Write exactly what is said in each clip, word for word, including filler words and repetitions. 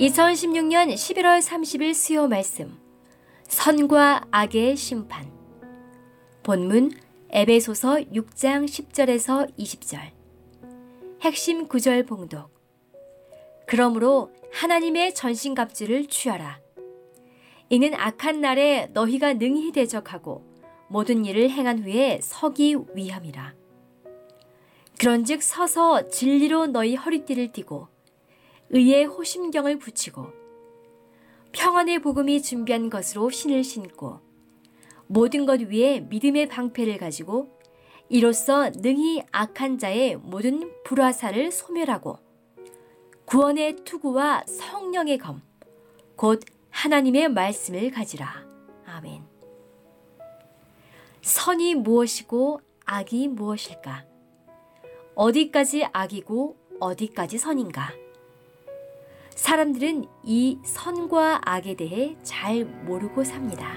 이천십육 년 십일월 삼십일 수요 말씀, 선과 악의 심판. 본문 에베소서 육 장 십 절에서 이십 절. 핵심 구절 봉독. 그러므로 하나님의 전신갑주를 취하라. 이는 악한 날에 너희가 능히 대적하고 모든 일을 행한 후에 서기 위함이라. 그런즉 서서 진리로 너희 허리띠를 띠고 의의 호심경을 붙이고 평안의 복음이 준비한 것으로 신을 신고 모든 것 위에 믿음의 방패를 가지고 이로써 능히 악한 자의 모든 불화살을 소멸하고 구원의 투구와 성령의 검, 곧 하나님의 말씀을 가지라. 아멘. 선이 무엇이고 악이 무엇일까? 어디까지 악이고 어디까지 선인가? 사람들은 이 선과 악에 대해 잘 모르고 삽니다.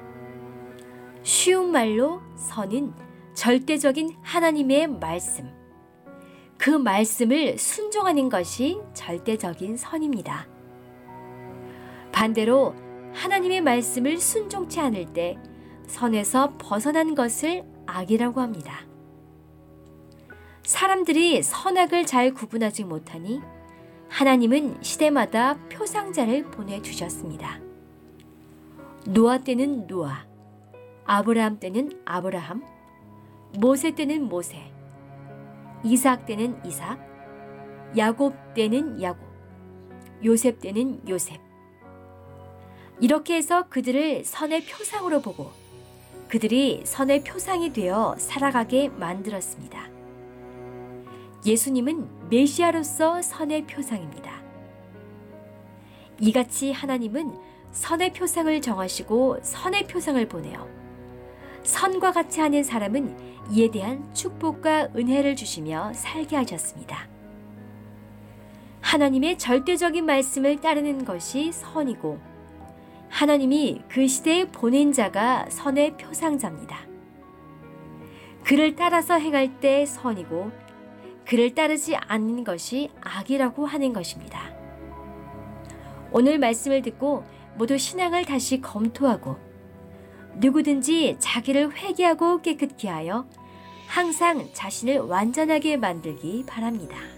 쉬운 말로 선은 절대적인 하나님의 말씀, 그 말씀을 순종하는 것이 절대적인 선입니다. 반대로 하나님의 말씀을 순종치 않을 때 선에서 벗어난 것을 악이라고 합니다. 사람들이 선악을 잘 구분하지 못하니 하나님은 시대마다 표상자를 보내주셨습니다. 노아 때는 노아, 아브라함 때는 아브라함, 모세 때는 모세, 이삭 때는 이삭, 야곱 때는 야곱, 요셉 때는 요셉. 이렇게 해서 그들을 선의 표상으로 보고 그들이 선의 표상이 되어 살아가게 만들었습니다. 예수님은 메시아로서 선의 표상입니다. 이같이 하나님은 선의 표상을 정하시고 선의 표상을 보내어 선과 같이 하는 사람은 이에 대한 축복과 은혜를 주시며 살게 하셨습니다. 하나님의 절대적인 말씀을 따르는 것이 선이고 하나님이 그 시대에 보낸 자가 선의 표상자입니다. 그를 따라서 행할 때 선이고 그를 따르지 않는 것이 악이라고 하는 것입니다. 오늘 말씀을 듣고 모두 신앙을 다시 검토하고 누구든지 자기를 회개하고 깨끗게 하여 항상 자신을 완전하게 만들기 바랍니다.